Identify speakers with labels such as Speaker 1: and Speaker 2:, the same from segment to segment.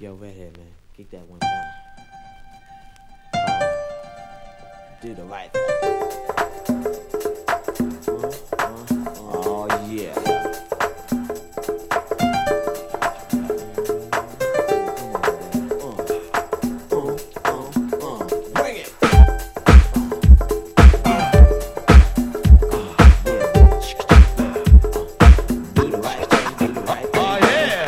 Speaker 1: Yo, Redhead, man, kick that one time. Do the right thing. Oh, yeah. Bring it. Do the right thing, do the right thing.
Speaker 2: Oh yeah.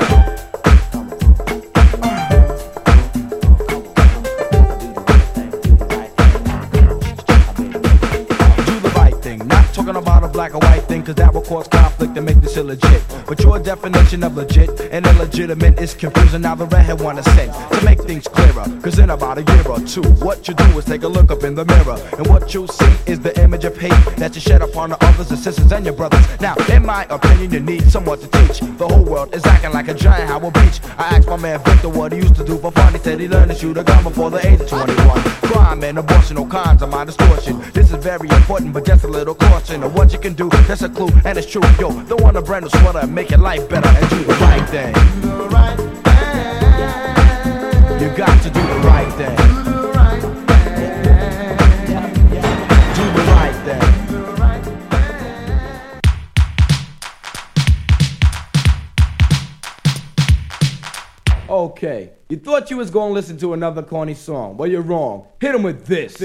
Speaker 2: Do the right thing. Not talking about a black or white thing, cause that will cause conflict and make this illegit. But your definition of legit and illegitimate is confusing. Now the redhead wanna say to make things clearer, cause in about a year or two, what you do is take a look up in the mirror, and what you'll see is the image of hate that you shed upon the others and sisters and your brothers. Now, in my opinion, you need someone to teach. The whole world is acting like a giant Howard Beach. I asked my man Victor what he used to do for fun. He said he learned to shoot a gun before the age of 21. Crime and abortion, all kinds of my distortion. This is very important, but just a little caution of what you can do. That's a clue, and it's true. Yo, don't want a brand new sweater and make your life better and do the right thing.
Speaker 3: Do the right thing.
Speaker 2: You got to do the right thing.
Speaker 3: Do the right thing.
Speaker 2: Do the right thing.
Speaker 3: Do the right thing.
Speaker 4: Okay, you thought you was gonna listen to another corny song. Well, you're wrong. Hit him with this.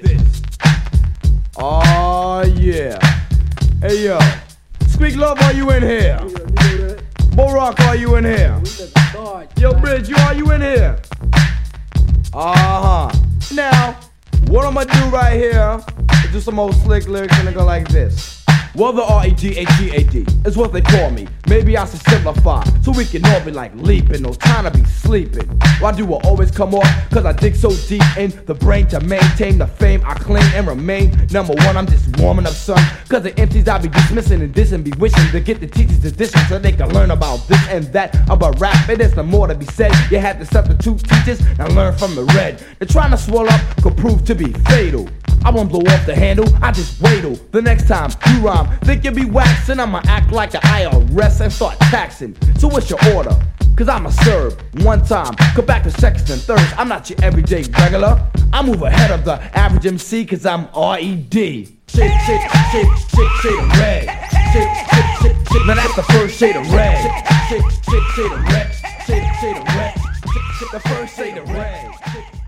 Speaker 4: Oh, yeah. Hey, yo. Squeak Love, are you in here? Bo Rock, are you in here? Yo, Bridge, are you in here? Uh-huh. Now, what I'm gonna do right here is do some old slick lyrics and they go like this. Well, the R-E-D-H-E-A-D is what they call me. Maybe I should simplify so we can all be like leaping, no time to be sleeping. Why do I always come off? Cause I dig so deep in the brain to maintain the fame I claim and remain. Number one, I'm just warming up, son. Cause the empties I be dismissing and dissing, be wishing to get the teachers edition so they can learn about this and that about rap. It is no more to be said. You had to substitute teachers and learn from the red. They're trying to swell up could prove to be fatal. I won't blow off the handle, I just waitle. The next time you rhyme, think you be waxing, I'ma act like the IRS and start taxing. So what's your order? Cause I'ma serve one time, come back to seconds and thirds. I'm not your everyday regular. I move ahead of the average MC cause I'm R-E-D. Shade, shade, shade, shade, shade of red. Shade, shade, shade, shade. Now that's the first shade of red. Shade, shade, shade of red. Shade, shade of red. Shade, the first shade of red.